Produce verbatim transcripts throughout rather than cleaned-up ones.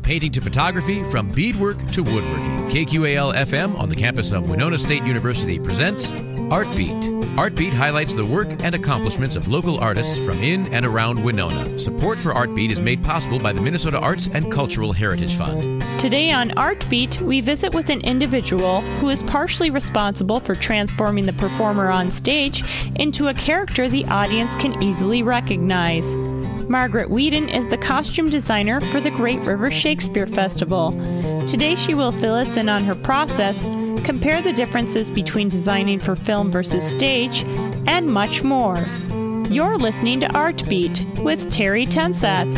painting to photography, from beadwork to woodworking. K Q A L F M on the campus of Winona State University presents Artbeat. Artbeat highlights the work and accomplishments of local artists from in and around Winona. Support for Artbeat is made possible by the Minnesota Arts and Cultural Heritage Fund. Today on Artbeat, we visit with an individual who is partially responsible for transforming the performer on stage into a character the audience can easily recognize. Margaret Whedon is the costume designer for the Great River Shakespeare Festival. Today she will fill us in on her process, compare the differences between designing for film versus stage, and much more. You're listening to Artbeat with Terry Tensath.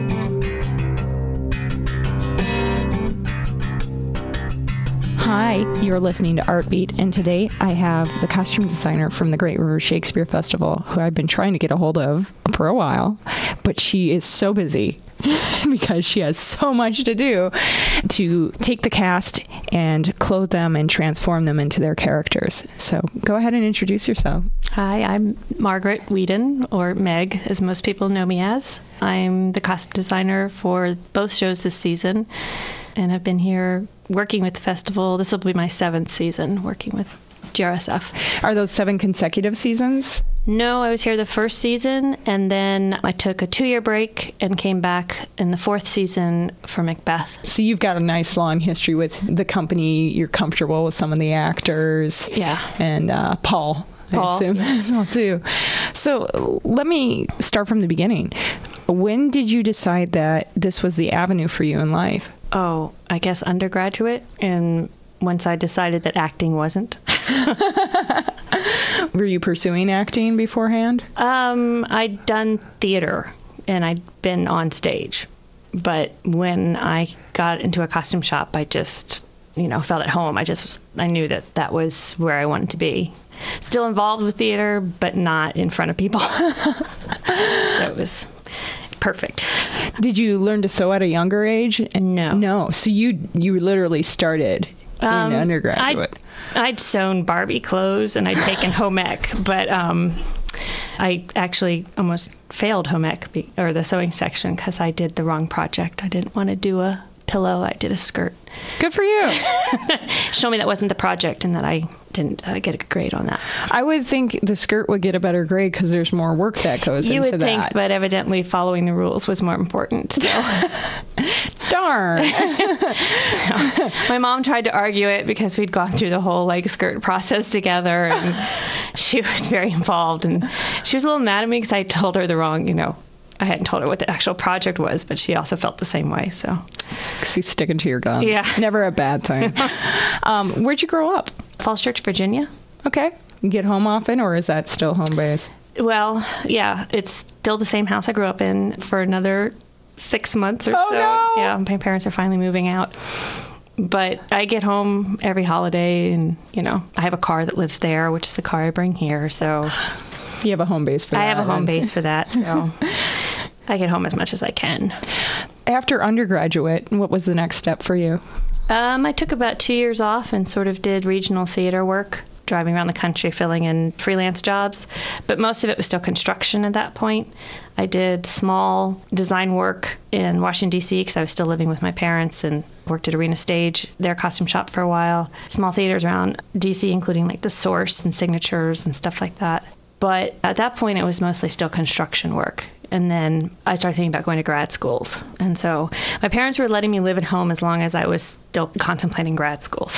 Hi, you're listening to Artbeat, and today I have the costume designer from the Great River Shakespeare Festival, who I've been trying to get a hold of for a while, but she is so busy because she has so much to do to take the cast and clothe them and transform them into their characters. So go ahead and introduce yourself. Hi, I'm Margaret Whedon, or Meg, as most people know me as. I'm the costume designer for both shows this season, and I've been here working with the festival. This will be my seventh season working with G R S F. Are those seven consecutive seasons? No, I was here the first season, and then I took a two-year break and came back in the fourth season for Macbeth. So you've got a nice long history with the company. You're comfortable with some of the actors. Yeah. And uh, Paul, Paul, I assume, yes. as well, too. So let me start from the beginning. When did you decide that this was the avenue for you in life? Oh, I guess undergraduate, and once I decided that acting wasn't. Were you pursuing acting beforehand? Um, I'd done theater, and I'd been on stage. But when I got into a costume shop, I just, you know, felt at home. I just, was, I knew that that was where I wanted to be. Still involved with theater, but not in front of people. So it was perfect. Did you learn to sew at a younger age? No. No. So you you literally started Um, in undergraduate. I'd, I'd sewn Barbie clothes and I'd taken home ec, but um, I actually almost failed home ec, be, or the sewing section, because I did the wrong project. I didn't want to do a pillow. I did a skirt. Good for you. Show me that wasn't the project and that I didn't uh, get a grade on that. I would think the skirt would get a better grade because there's more work that goes you into would that. think, but evidently following the rules was more important. So. Darn. So, my mom tried to argue it because we'd gone through the whole like skirt process together, and she was very involved, and she was a little mad at me because I told her the wrong, you know, I hadn't told her what the actual project was, but she also felt the same way. So, she's sticking to your guns. Yeah. Never a bad thing. um, where'd you grow up? Falls Church, Virginia. Okay. You get home often, or is that still home base? Well, yeah, it's still the same house I grew up in for another six months or oh, so. No. Yeah, my parents are finally moving out. But I get home every holiday, and, you know, I have a car that lives there, which is the car I bring here. So you have a home base for that. I have a home then. base for that, so I get home as much as I can. After undergraduate, what was the next step for you? Um, I took about two years off and sort of did regional theater work, driving around the country, filling in freelance jobs. But most of it was still construction at that point. I did small design work in Washington, D C, because I was still living with my parents, and worked at Arena Stage, their costume shop, for a while. Small theaters around D C, including like The Source and Signatures and stuff like that. But at that point, it was mostly still construction work. And then I started thinking about going to grad schools. And so my parents were letting me live at home as long as I was still contemplating grad schools.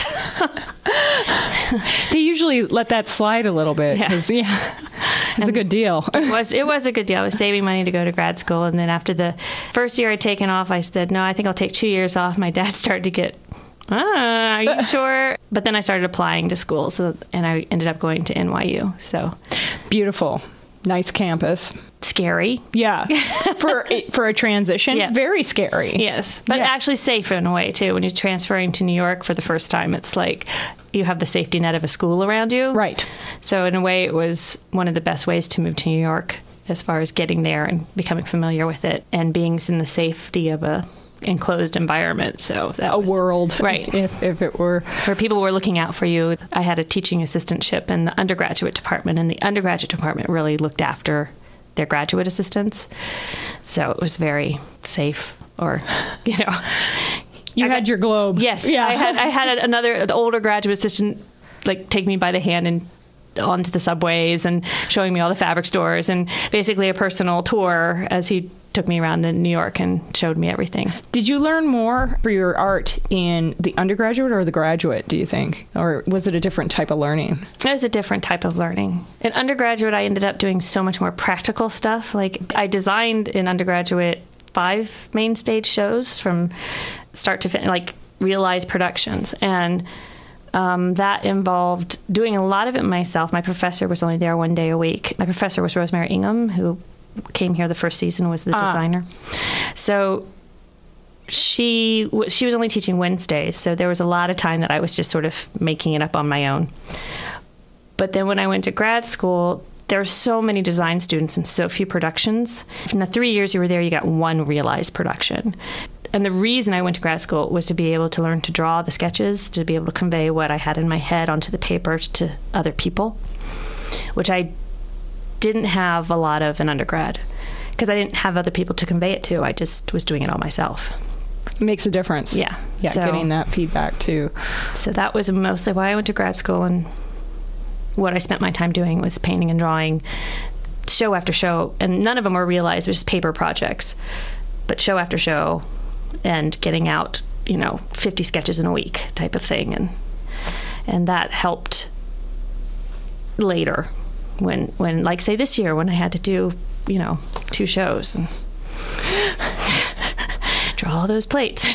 They usually let that slide a little bit. Yeah. yeah it's and a good deal. it was it was a good deal. I was saving money to go to grad school. And then after the first year I'd taken off, I said, no, I think I'll take two years off. My dad started to get, ah, are you sure? But then I started applying to schools, so, and I ended up going to N Y U. So beautiful. Nice campus. Scary. Yeah. For for a transition, yeah. Very scary. Yes. But yeah. actually safe in a way, too. When you're transferring to New York for the first time, it's like you have the safety net of a school around you. Right. So in a way, it was one of the best ways to move to New York, as far as getting there and becoming familiar with it and being in the safety of a enclosed environment. So that a was, world, right? If, if it were where people were looking out for you. I had a teaching assistantship in the undergraduate department, and the undergraduate department really looked after their graduate assistants. So it was very safe. or, you know. You I had got, your globe. Yes. Yeah. I had I had another, the older graduate assistant, like, take me by the hand and onto the subways and showing me all the fabric stores, and basically a personal tour as he took me around in New York and showed me everything. Did you learn more for your art in the undergraduate or the graduate, do you think? Or was it a different type of learning? It was a different type of learning. In undergraduate, I ended up doing so much more practical stuff. Like, I designed in undergraduate five main stage shows from start to finish, like realized productions. And Um, that involved doing a lot of it myself. My professor was only there one day a week. My professor was Rosemary Ingham, who came here the first season, was the ah. designer. So she she was only teaching Wednesdays, so there was a lot of time that I was just sort of making it up on my own. But then when I went to grad school, there were so many design students and so few productions. In the three years you were there, you got one realized production. And the reason I went to grad school was to be able to learn to draw the sketches, to be able to convey what I had in my head onto the paper to other people, which I didn't have a lot of in undergrad because I didn't have other people to convey it to. I just was doing it all myself. It makes a difference. Yeah. Yeah, so, getting that feedback too. So that was mostly why I went to grad school, and what I spent my time doing was painting and drawing show after show, and none of them were realized, it was just paper projects, but show after show, and getting out, you know, fifty sketches in a week type of thing. And and that helped later when, when like, say, this year when I had to do, you know, two shows and draw all those plates.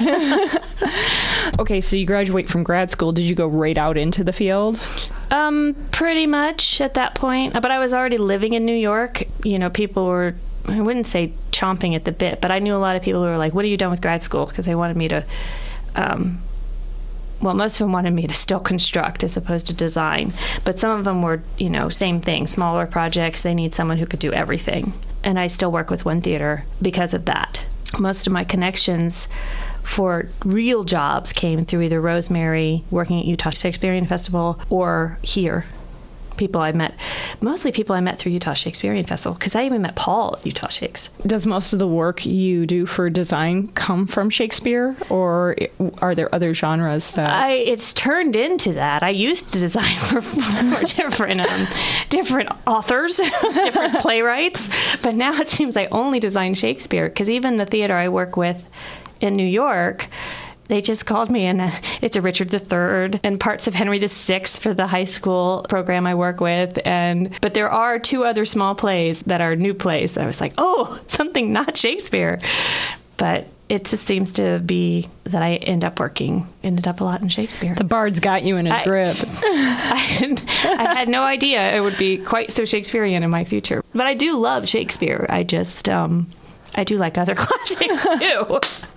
Okay, so you graduate from grad school. Did you go right out into the field? Um, pretty much at that point. But I was already living in New York. You know, people were, I wouldn't say chomping at the bit, but I knew a lot of people who were like, what are you done with grad school? Because they wanted me to, um, well, most of them wanted me to still construct as opposed to design. But some of them were, you know, same thing, smaller projects. They need someone who could do everything. And I still work with one theater because of that. Most of my connections for real jobs came through either Rosemary, working at Utah Shakespearean Festival, or here. People I met, mostly people I met through Utah Shakespearean Festival, because I even met Paul at Utah Shakes. Does most of the work you do for design come from Shakespeare, or are there other genres that... I, it's turned into that. I used to design for, for different um, different authors, different playwrights, but now it seems I only design Shakespeare, because even the theater I work with in New York, they just called me, and uh, it's a Richard the Third and parts of Henry the Sixth for the high school program I work with. And but there are two other small plays that are new plays that I was like, oh, something not Shakespeare. But it just seems to be that I end up working, ended up a lot in Shakespeare. The bard's got you in his I, grip. I, I had no idea it would be quite so Shakespearean in my future. But I do love Shakespeare. I just, um, I do like other classics too.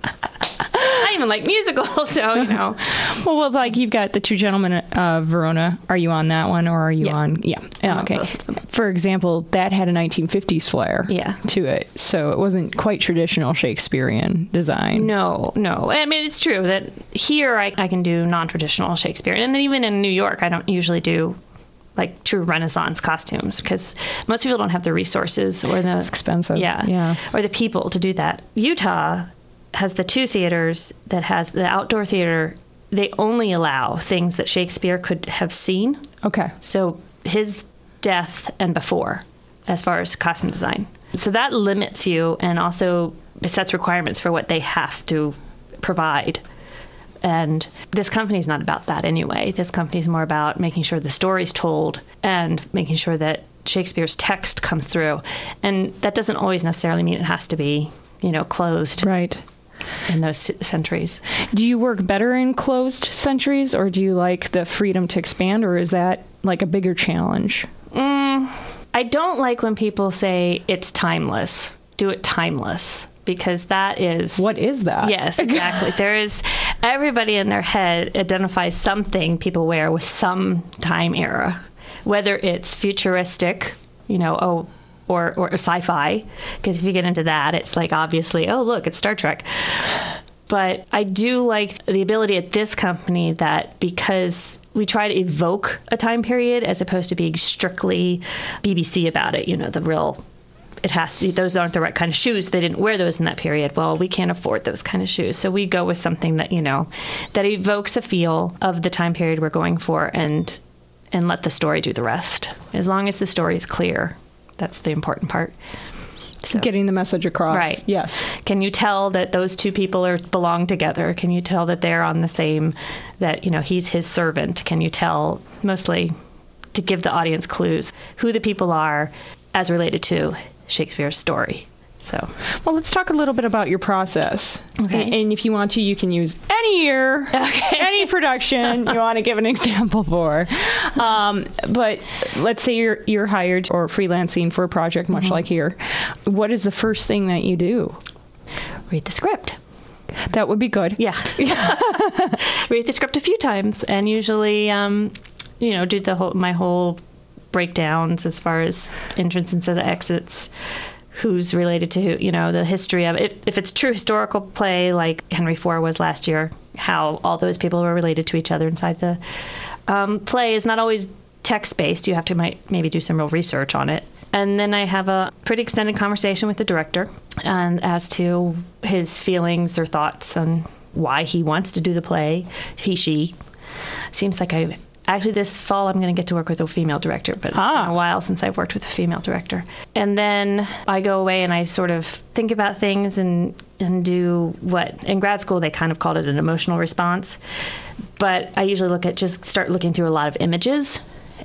I even like musicals, so, you know. Well, well, like, you've got The Two Gentlemen of Verona. Are you on that one, or are you yeah. on... Yeah. yeah okay. For example, that had a nineteen fifties flair yeah. to it, so it wasn't quite traditional Shakespearean design. No, no. I mean, it's true that here I, I can do non-traditional Shakespeare. And even in New York, I don't usually do like true Renaissance costumes, because most people don't have the resources or the... It's expensive. Yeah. Yeah. Or the people to do that. Utah has the two theaters that has the outdoor theater. They only allow things that Shakespeare could have seen. Okay. So his death and before, as far as costume design. So that limits you, and also sets requirements for what they have to provide. And this company's not about that anyway. This company's more about making sure the story's told and making sure that Shakespeare's text comes through. And that doesn't always necessarily mean it has to be, you know, closed. Right. In those centuries. Do you work better in closed centuries, or do you like the freedom to expand, or is that like a bigger challenge? Mm, I don't like when people say it's timeless. Do it timeless. Because that is... What is that? Yes, exactly. There is... Everybody in their head identifies something people wear with some time era. Whether it's futuristic, you know, oh... Or, or sci-fi, because if you get into that, it's like, obviously, oh, look, it's Star Trek. But I do like the ability at this company that, because we try to evoke a time period as opposed to being strictly B B C about it, you know, the real it has to, those aren't the right kind of shoes. They didn't wear those in that period. Well, we can't afford those kind of shoes. So we go with something that, you know, that evokes a feel of the time period we're going for, and and let the story do the rest. As long as the story is clear, that's the important part. So, getting the message across. Right. Yes. Can you tell that those two people are belong together? Can you tell that they're on the same, that, you know, he's his servant? Can you tell, mostly to give the audience clues, who the people are as related to Shakespeare's story? So, well, let's talk a little bit about your process. Okay. And, and if you want to, you can use any year, okay. any production you want to give an example for. Um, but let's say you're you're hired or freelancing for a project, much mm-hmm. like here. What is the first thing that you do? Read the script. That would be good. Yeah. Read the script a few times, and usually, um, you know, do the whole my whole breakdowns as far as entrances and the exits. Who's related to who, you know, the history of it. If it's true historical play like Henry four was last year, how all those people were related to each other inside the um, play is not always text-based. You have to might maybe do some real research on it. And then I have a pretty extended conversation with the director and as to his feelings or thoughts on why he wants to do the play, he, she. Seems like I... Actually, this fall, I'm going to get to work with a female director, but it's ah. been a while since I've worked with a female director. And then I go away and I sort of think about things and, and do what, in grad school, they kind of called it an emotional response. But I usually look at, just start looking through a lot of images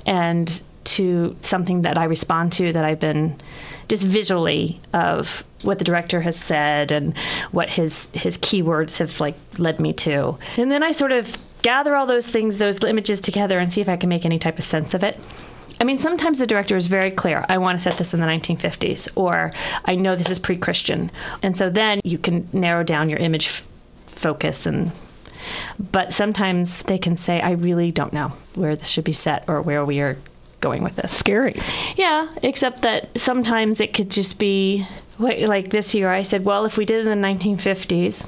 and to something that I respond to that I've been just visually of what the director has said and what his, his keywords have like led me to. And then I sort of gather all those things, those images together and see if I can make any type of sense of it. I mean, sometimes the director is very clear. I want to set this in the nineteen fifties, or I know this is pre-Christian. And so then you can narrow down your image f- focus. And but sometimes they can say, I really don't know where this should be set or where we are going with this. Scary. Yeah, except that sometimes it could just be, like this year I said, well, if we did it in the nineteen fifties...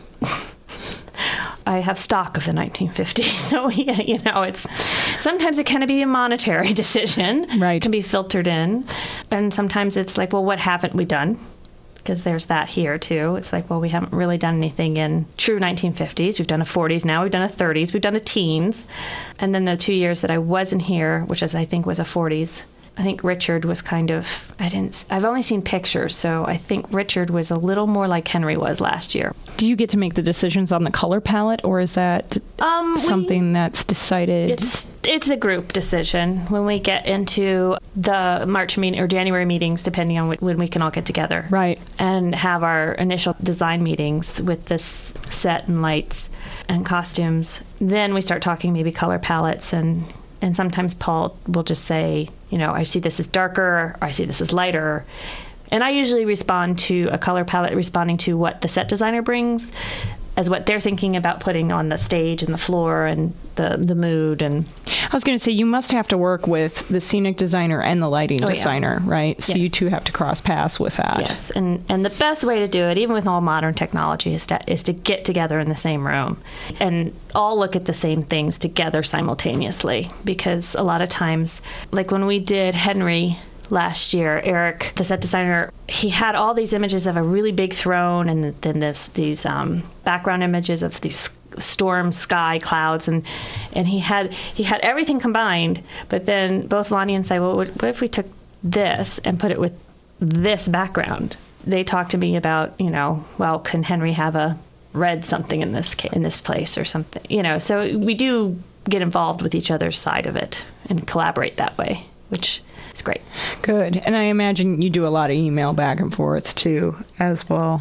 I have stock of the nineteen fifties. So, yeah, you know, it's sometimes it can be a monetary decision. Right. It can be filtered in. And sometimes it's like, well, what haven't we done? Because there's that here, too. It's like, well, we haven't really done anything in true nineteen fifties. We've done a forties now. We've done a thirties. We've done a teens. And then the two years that I wasn't here, which is, I think was a forties, I think Richard was kind of, I didn't, I've only seen pictures, so I think Richard was a little more like Henry was last year. Do you get to make the decisions on the color palette, or is that um, something we, that's decided? It's it's a group decision when we get into the March meeting or January meetings, depending on when we can all get together. Right. And have our initial design meetings with this set and lights and costumes. Then we start talking maybe color palettes, and And sometimes Paul will just say, you know, I see this as darker, or I see this as lighter. And I usually respond to a color palette responding to what the set designer brings as what they're thinking about putting on the stage and the floor and the the mood. And I was going to say, you must have to work with the scenic designer and the lighting oh, designer, yeah. right? So yes. you two have to cross paths with that. Yes, and and the best way to do it, even with all modern technology, is to, is to get together in the same room and all look at the same things together simultaneously. Because a lot of times, like when we did Henry last year, Eric, the set designer, he had all these images of a really big throne and then this these um, background images of these storm, sky, clouds, and and he had he had everything combined. But then both Lonnie and I, well, what, what if we took this and put it with this background? They talked to me about, you know, well, can Henry have a red something in this case, in this place or something? You know, so we do get involved with each other's side of it and collaborate that way, which it's great. Good. And I imagine you do a lot of email back and forth, too, as well.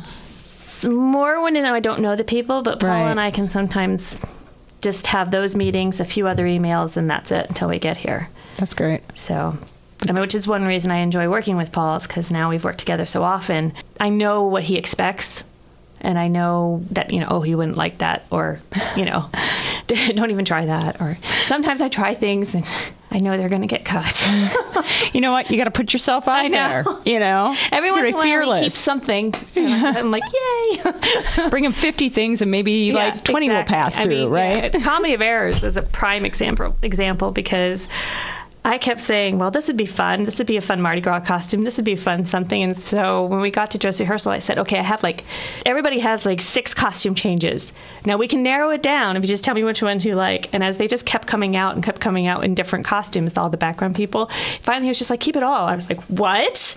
More when I don't know the people, but Paul right. and I can sometimes just have those meetings, a few other emails, and that's it until we get here. That's great. So, I mean, which is one reason I enjoy working with Paul, is because now we've worked together so often. I know what he expects, and I know that, you know, oh, he wouldn't like that, or, you know, don't even try that. Or sometimes I try things and I know they're going to get cut. You know what? You got to put yourself out I know. there. You know, every once in a while he keeps something. And I'm like, yay! Bring him fifty things, and maybe yeah, like twenty exactly. will pass through. I mean, right? Yeah, Comedy of Errors was a prime example. Example because I kept saying, well, this would be fun. This would be a fun Mardi Gras costume. This would be fun something. And so when we got to dress rehearsal, I said, okay, I have like, everybody has like six costume changes. Now we can narrow it down if you just tell me which ones you like. And as they just kept coming out and kept coming out in different costumes, all the background people, finally he was just like, keep it all. I was like, what?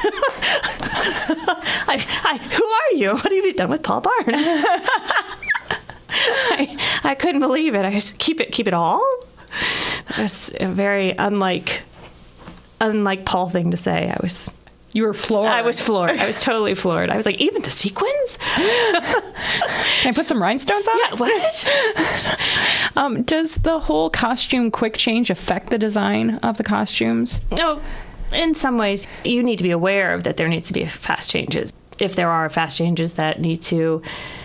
I, I, who are you? What have you done with Paul Barnes? I, I couldn't believe it. I just, keep it, keep it all? That was a very unlike, unlike Paul thing to say. I was, you were floored. I was floored. I was totally floored. I was like, even the sequins? Can I put some rhinestones on Yeah, it? what? um, does the whole costume quick change affect the design of the costumes? No, in some ways, you need to be aware of that there needs to be fast changes. If there are fast changes that need to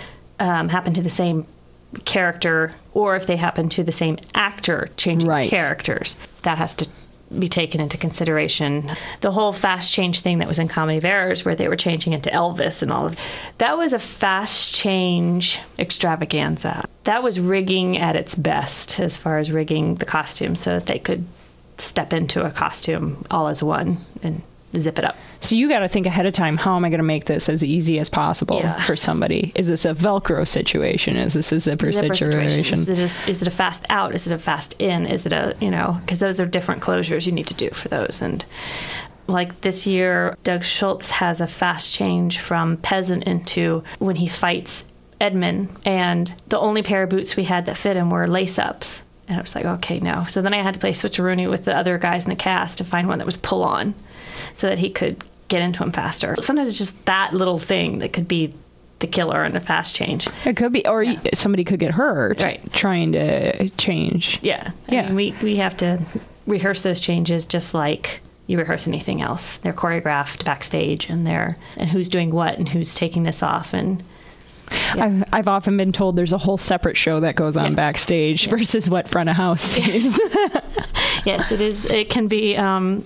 um, happen to the same character, or if they happen to the same actor changing right. characters, that has to be taken into consideration. The whole fast change thing that was in Comedy of Errors, where they were changing into Elvis and all of that, was a fast change extravaganza. That was rigging at its best, as far as rigging the costume so that they could step into a costume all as one and zip it up. So you got to think ahead of time, how am I going to make this as easy as possible Yeah. for somebody? Is this a Velcro situation? Is this a zipper, Zipper situation? Is it, a, is it a fast out? Is it a fast in? Is it a, you know, because those are different closures you need to do for those. And like this year, Doug Schultz has a fast change from peasant into when he fights Edmund. And the only pair of boots we had that fit him were lace-ups. And I was like, okay, no. So then I had to play switcheroonie with the other guys in the cast to find one that was pull-on so that he could get into him faster. Sometimes it's just that little thing that could be the killer in a fast change. It could be, or Yeah. somebody could get hurt Right. trying to change. Yeah. I Yeah. mean, we, we have to rehearse those changes just like you rehearse anything else. They're choreographed backstage, and they're, and who's doing what and who's taking this off. And I've, I've often been told there's a whole separate show that goes on Yeah. backstage versus what front of house sees. yes, it is. It can be um,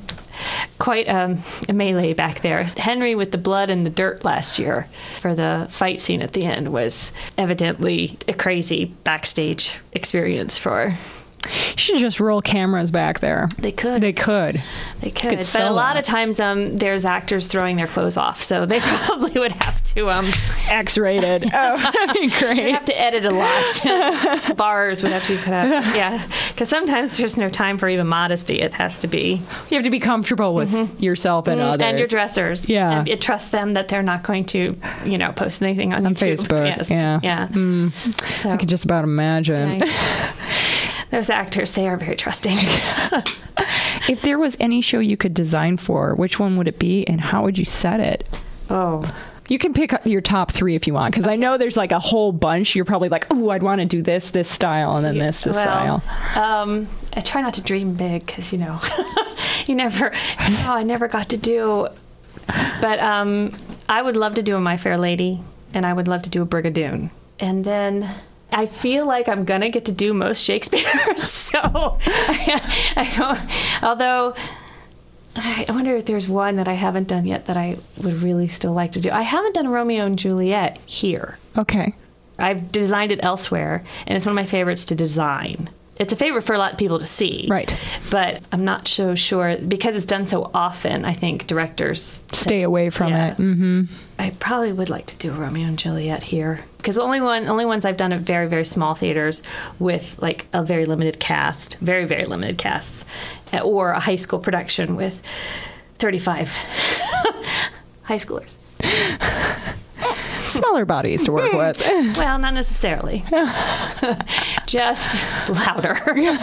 quite um, a melee back there. Henry with the blood and the dirt last year for the fight scene at the end was evidently a crazy backstage experience for. You should just roll cameras back there. They could. They could. They could. Could But a sell lot that. of times um, there's actors throwing their clothes off, so they probably would have to um, X-rated. Oh, that'd be They great. have to edit a lot. Bars would have to be put up. Yeah, because sometimes there's no time for even modesty. It has to be. You have to be comfortable with yourself and others. And your dressers. Yeah. And, and trust them that they're not going to, you know, post anything on, On YouTube. Facebook, Yes. yeah. Yeah. Mm. So, I could just about imagine. yeah. Those actors, they are very trusting. If there was any show you could design for, which one would it be and how would you set it? Oh. You can pick your top three if you want, because I know there's like a whole bunch. You're probably like, oh, I'd want to do this, this style, and then this, this well, style. Um, I try not to dream big because, you know, you never, oh, I never got to do. But um, I would love to do a My Fair Lady, and I would love to do a Brigadoon. And then I feel like I'm going to get to do most Shakespeare. So I, I don't, although I wonder if there's one that I haven't done yet that I would really still like to do. I haven't done Romeo and Juliet here. Okay. I've designed it elsewhere, and it's one of my favorites to design. It's a favorite for a lot of people to see. Right. But I'm not so sure, because it's done so often, I think directors Stay away from Yeah. it. Mm-hmm. I probably would like to do Romeo and Juliet here. Because the only one, only ones I've done at very, very small theaters with like a very limited cast, very, very limited casts, or a high school production with thirty-five high schoolers. Smaller bodies to work with. Well, not necessarily. Just louder.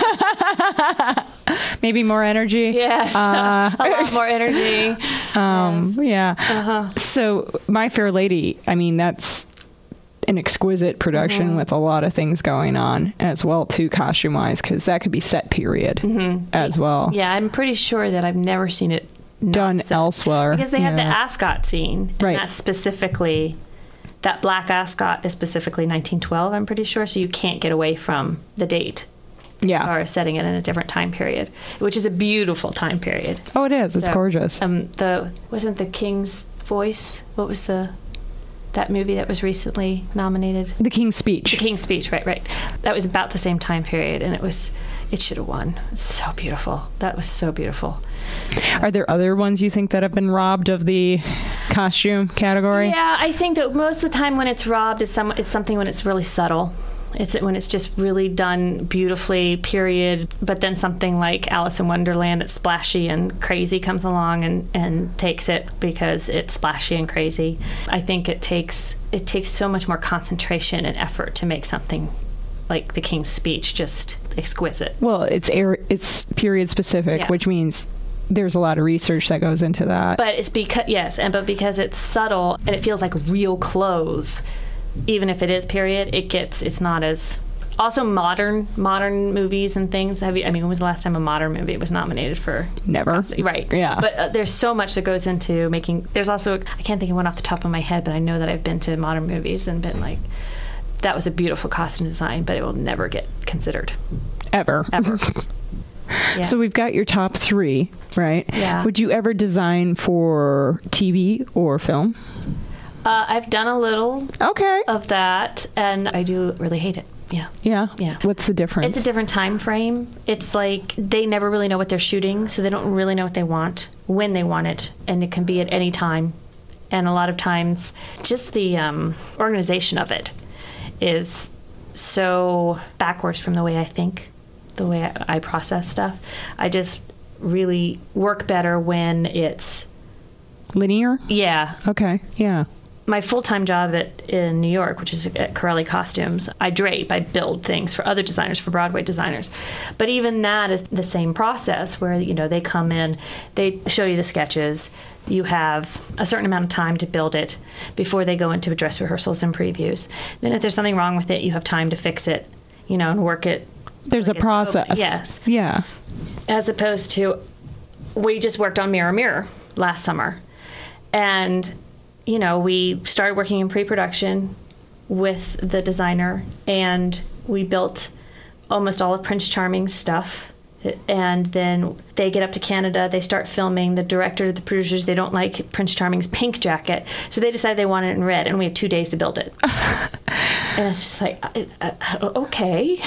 Maybe more energy. Yes, Uh, a lot more energy. Um, Yes. Yeah. Uh-huh. So, My Fair Lady, I mean, that's an exquisite production Mm-hmm. with a lot of things going on as well, too, costume-wise, because that could be set period as well. Yeah, I'm pretty sure that I've never seen it not Done set. elsewhere. Because they have the Yeah. ascot scene, and Right. that's specifically, that black ascot is specifically nineteen twelve, I'm pretty sure, so you can't get away from the date. Yeah. Or setting it in a different time period, which is a beautiful time period. Oh, it is. It's So, gorgeous. Um, the wasn't the King's Voice? What was the that movie that was recently nominated? The King's Speech. The King's Speech, right, right. That was about the same time period, and it was It should have won. It's so beautiful. That was so beautiful. Are there other ones you think that have been robbed of the costume category? Yeah, I think that most of the time when it's robbed, is some, it's something when it's really subtle. It's when it's just really done beautifully, period. But then something like Alice in Wonderland that's splashy and crazy comes along and, and takes it because it's splashy and crazy. I think it takes it takes so much more concentration and effort to make something like The King's Speech just exquisite. Well, it's air, it's period specific, Yeah. which means there's a lot of research that goes into that. But it's because yes, and but because it's subtle and it feels like real clothes. Even if it is period, it gets, it's not as, also modern, modern movies and things. Have you, I mean, when was the last time a modern movie was nominated for? Never. Right. Yeah. But uh, there's so much that goes into making, there's also, I can't think of one off the top of my head, but I know that I've been to modern movies and been like, that was a beautiful costume design, but it will never get considered. Ever. Ever. Yeah. So we've got your top three, right? Yeah. Would you ever design for T V or film? Uh, I've done a little Okay. of that, and I do really hate it. Yeah. Yeah? Yeah. What's the difference? It's a different time frame. It's like they never really know what they're shooting, so they don't really know what they want, when they want it, and it can be at any time. And a lot of times, just the um, organization of it is so backwards from the way I think, the way I, I process stuff. I just really work better when it's... Linear? Yeah. Okay. Yeah. My full-time job at, in New York, which is at Corelli Costumes, I drape, I build things for other designers, for Broadway designers. But even that is the same process where, you know, they come in, they show you the sketches, you have a certain amount of time to build it before they go into dress rehearsals and previews. Then if there's something wrong with it, you have time to fix it, you know, and work it. There's a like it's process. open. Yes. Yeah. As opposed to, we just worked on Mirror Mirror last summer. And, you know, we started working in pre-production with the designer, and we built almost all of Prince Charming's stuff. And then they get up to Canada, they start filming. The director, the producers, they don't like Prince Charming's pink jacket, so they decide they want it in red, and we have two days to build it. And it's just like, uh, uh, okay.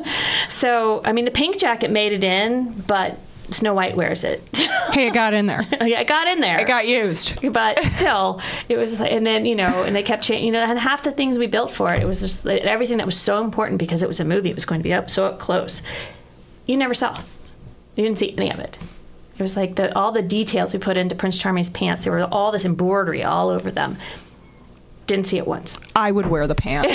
So, I mean, the pink jacket made it in, but Snow White wears it. Hey, it got in there. Yeah, it got in there. It got used. But still, it was, and then, you know, and they kept changing, you know, and half the things we built for it, it was just everything that was so important because it was a movie, it was going to be up so up close. You never saw. You didn't see any of it. It was like the, all the details we put into Prince Charming's pants, there were all this embroidery all over them. Didn't see it once. I would wear the pants.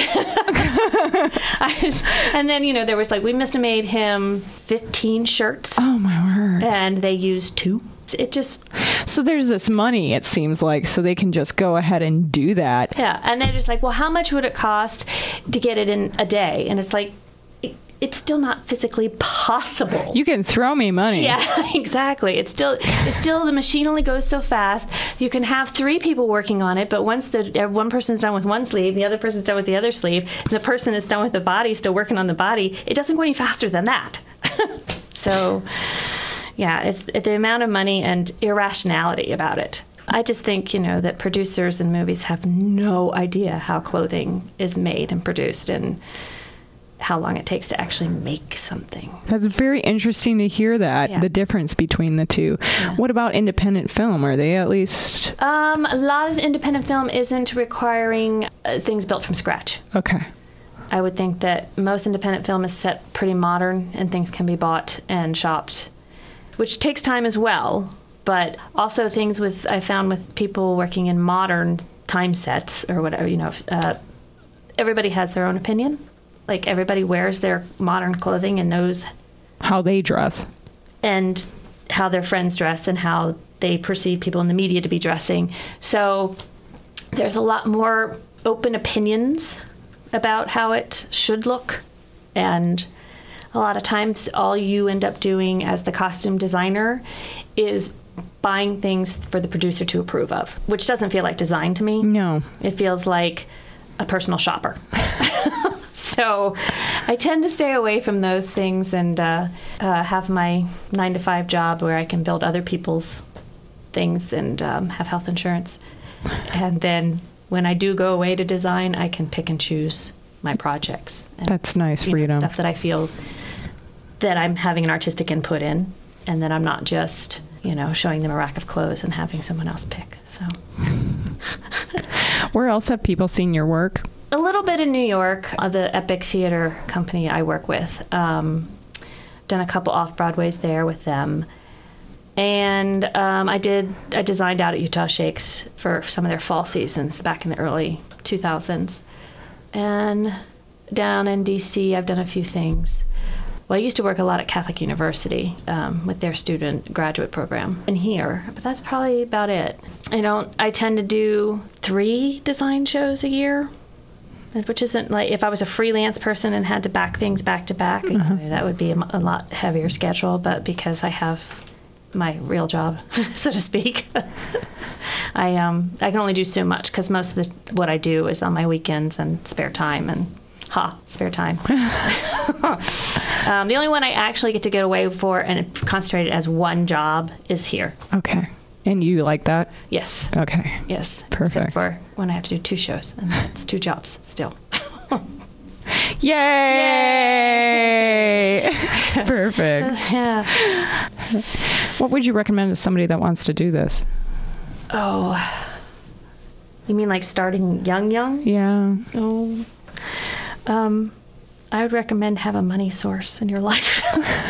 I just, and then, you know, there was like, we must have made him fifteen shirts. Oh, my word. And they used two. It just... So there's this money, it seems like, so they can just go ahead and do that. Yeah, and they're just like, well, how much would it cost to get it in a day? And it's like, it, it's still not physically possible. You can throw me money. Yeah, exactly. It's still, it's still, the machine only goes so fast. You can have three people working on it, but once the one person's done with one sleeve, the other person's done with the other sleeve, and the person that's done with the body still working on the body, it doesn't go any faster than that. So, yeah, it's the amount of money and irrationality about it. I just think, you know, that producers in movies have no idea how clothing is made and produced and how long it takes to actually make something. That's very interesting to hear that, Yeah. the difference between the two. Yeah. What about independent film? Are they at least... Um, a lot of independent film isn't requiring uh, things built from scratch. Okay. I would think that most independent film is set pretty modern and things can be bought and shopped, which takes time as well. But also things with, I found with people working in modern time sets or whatever, you know, uh, everybody has their own opinion. Like everybody wears their modern clothing and knows How they dress. and how their friends dress and how they perceive people in the media to be dressing. So there's a lot more open opinions about how it should look. And a lot of times all you end up doing as the costume designer is buying things for the producer to approve of, which doesn't feel like design to me. No. It feels like a personal shopper. So I tend to stay away from those things and uh, uh, have my nine to five job where I can build other people's things and um, have health insurance. And then when I do go away to design, I can pick and choose my projects. And That's nice you know, freedom. stuff that I feel that I'm having an artistic input in, and that I'm not just, you know, showing them a rack of clothes and having someone else pick. So, where else have people seen your work? A little bit in New York, uh, the Epic Theater company I work with. Um, done a couple off-Broadways there with them. And um, I did, I designed out at Utah Shakes for some of their fall seasons back in the early two thousands. And down in D C, I've done a few things. Well, I used to work a lot at Catholic University um, with their student graduate program, and here, but that's probably about it. I don't, I tend to do three design shows a year, which isn't like, if I was a freelance person and had to back things back to back, mm-hmm. you know, that would be a, a lot heavier schedule. But because I have my real job, so to speak, I um I can only do so much, because most of the, what I do is on my weekends and spare time, and ha, spare time. um, the only one I actually get to get away for and concentrate it as one job is here. Okay. And you like that? Yes. Okay. Yes. Perfect. Except for when I have to do two shows, and that's two jobs still. Yay! Yay! Perfect. So, yeah. What would you recommend to somebody that wants to do this? Oh, you mean like starting young, young? Yeah. Oh, um, I would recommend have a money source in your life.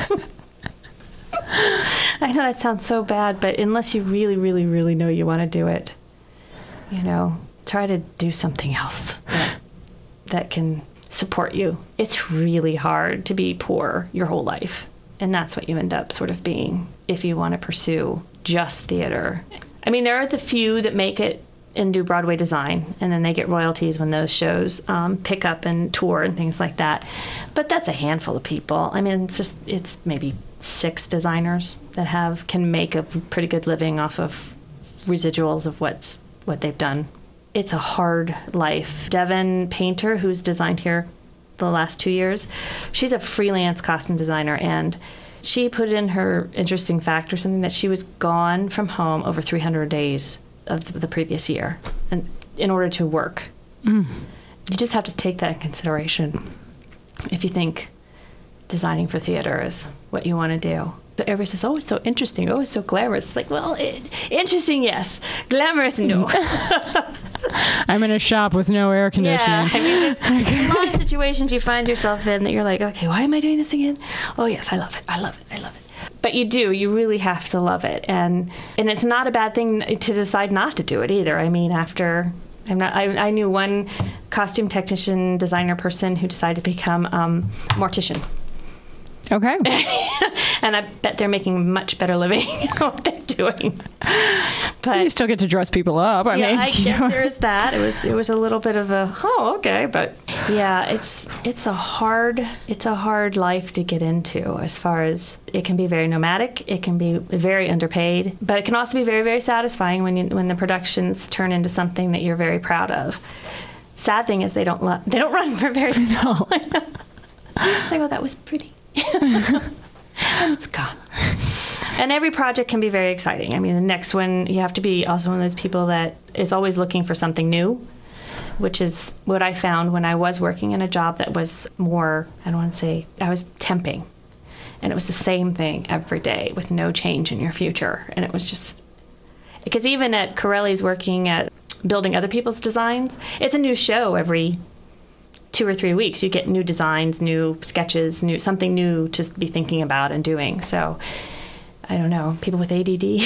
I know that sounds so bad, but unless you really, really, really know you want to do it, you know, try to do something else that, that can support you. It's really hard to be poor your whole life, and that's what you end up sort of being if you want to pursue just theater. I mean, there are the few that make it and do Broadway design, and then they get royalties when those shows um, pick up and tour and things like that. But that's a handful of people. I mean, it's just, it's maybe six designers that have, can make a pretty good living off of residuals of what's, what they've done. It's a hard life. Devin Painter, who's designed here the last two years, she's a freelance costume designer, and she put in her interesting fact or something that she was gone from home over three hundred days of the previous year, and in order to work. Mm. You just have to take that in consideration if you think designing for theater is what you want to do. So everybody says, oh, it's so interesting, oh, it's so glamorous. It's like, well, it, interesting, yes. Glamorous, no. I'm in a shop with no air conditioning. Yeah, I mean, there's a lot of situations you find yourself in that you're like, okay, why am I doing this again? Oh, yes, I love it, I love it, I love it. But you do, you really have to love it. And and it's not a bad thing to decide not to do it either. I mean, after, I'm not, I, I knew one costume technician, designer person who decided to become um, a mortician. Okay. And I bet they're making much better living what they're doing. But you still get to dress people up. I yeah, mean, I guess there is that. It was it was a little bit of a oh okay, but yeah, it's it's a hard it's a hard life to get into. As far as it can be very nomadic, it can be very underpaid, but it can also be very very satisfying when you, when the productions turn into something that you're very proud of. Sad thing is they don't lo- they don't run for very long. Like, oh, that was pretty. And it's gone. And every project can be very exciting. I mean, the next one, you have to be also one of those people that is always looking for something new, which is what I found when I was working in a job that was more, I don't want to say, I was temping. And it was the same thing every day with no change in your future. And it was just, because even at Corelli's working at building other people's designs, it's a new show every two or three weeks. You get new designs, new sketches, new something new to be thinking about and doing. So, I don't know, people with A D D.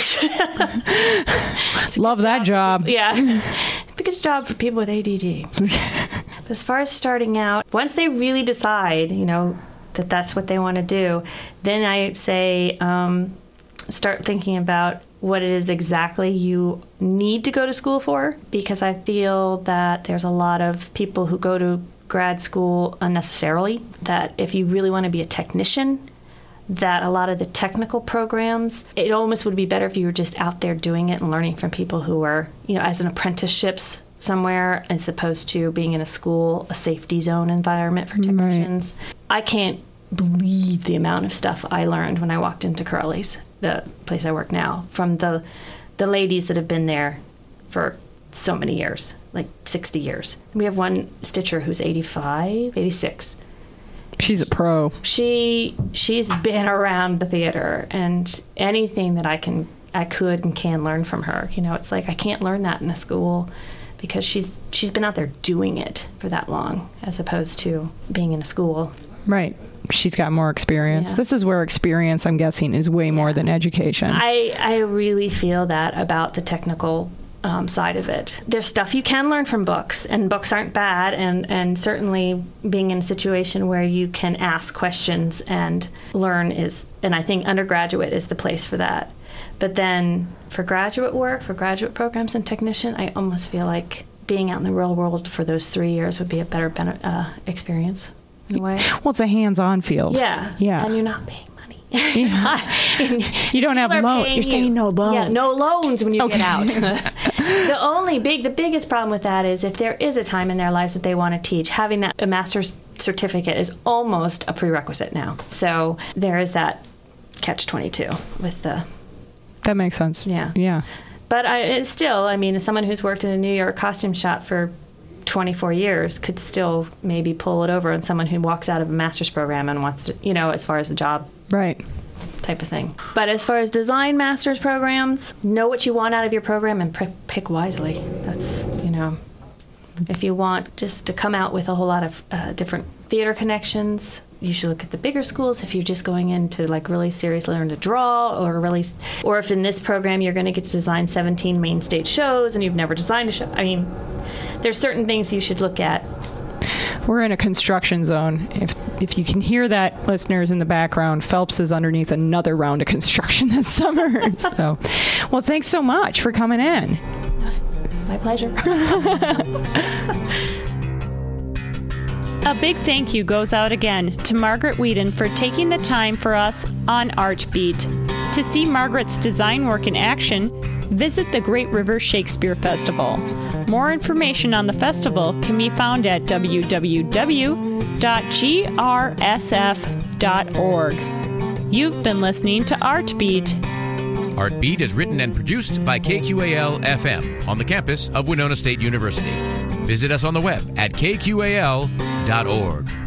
Love that job. Yeah. It's a good job for people with A D D. But as far as starting out, once they really decide, you know, that that's what they want to do, then I say um, start thinking about what it is exactly you need to go to school for, because I feel that there's a lot of people who go to grad school unnecessarily, that if you really want to be a technician, that a lot of the technical programs, it almost would be better if you were just out there doing it and learning from people who are, you know, as an apprenticeships somewhere, as opposed to being in a school, a safety zone environment for technicians. Right. I can't believe the amount of stuff I learned when I walked into Corelli's, the place I work now, from the the ladies that have been there for so many years, like sixty years. We have one stitcher who's eighty-five, eighty-six. She's a pro. She she's been around the theater, and anything that I can I could and can learn from her. You know, it's like I can't learn that in a school because she's she's been out there doing it for that long, as opposed to being in a school. Right. She's got more experience. Yeah. This is where experience, I'm guessing, is way more than education. I, I really feel that about the technical um, side of it. There's stuff you can learn from books, and books aren't bad, and, and certainly being in a situation where you can ask questions and learn is, and I think undergraduate is the place for that. But then for graduate work, for graduate programs and technician, I almost feel like being out in the real world for those three years would be a better bene- uh, experience. In a way. Well, it's a hands-on field. Yeah. Yeah. And you're not paying money. Yeah. You don't have loans. You're you. saying no loans. Yeah, no loans when you Okay. get out. The only big, the biggest problem with that is if there is a time in their lives that they want to teach, having that a master's certificate is almost a prerequisite now. So there is that catch twenty-two with the... That makes sense. Yeah. Yeah. But I, it's still, I mean, as someone who's worked in a New York costume shop for twenty-four years could still maybe pull it over on someone who walks out of a master's program and wants to, you know, as far as the job Right. type of thing. But as far as design master's programs, know what you want out of your program and p- pick wisely. That's, you know, if you want just to come out with a whole lot of uh, different theater connections, you should look at the bigger schools. If you're just going in to like really seriously learn to draw, or really, or if in this program you're going to get to design seventeen main stage shows and you've never designed a show. I mean, there's certain things you should look at. We're in a construction zone. If if you can hear that, listeners, in the background, Phelps is underneath another round of construction this summer. So, well, thanks so much for coming in. My pleasure. A big thank you goes out again to Margaret Whedon for taking the time for us on ArtBeat. To see Margaret's design work in action, visit the Great River Shakespeare Festival. More information on the festival can be found at w w w dot g r s f dot org. You've been listening to ArtBeat. ArtBeat is written and produced by K Q A L F M on the campus of Winona State University. Visit us on the web at k q a l dot org.